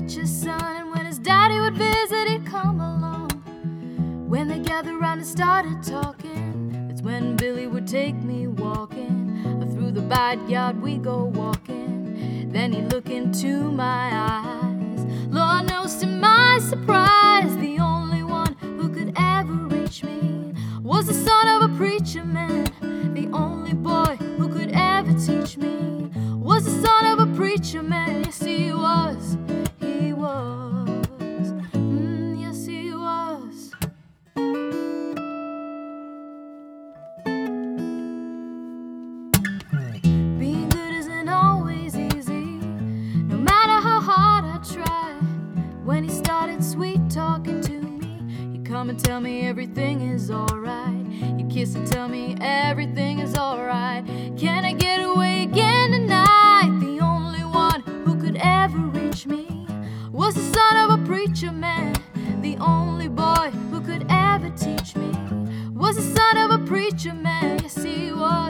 preacher's son, and when his daddy would visit, he'd come along. When they gathered round and started talking, that's when Billy would take me walking. Through the backyard we go walking, then he'd look into my eyes. Lord knows, to my surprise, the only one who could ever reach me was the son of a preacher man. The only boy who could ever teach me was the son of a preacher man. Yes, he was, he was, yes, he was. Being good isn't always easy, no matter how hard I try. When he started sweet talking to me, he'd come and tell me everything is alright. He'd kiss and tell me everything is alright. Can I get away again tonight? The only one who could ever reach me was the son of a preacher man. The only boy who could ever teach me was the son of a preacher man. Yes, he was.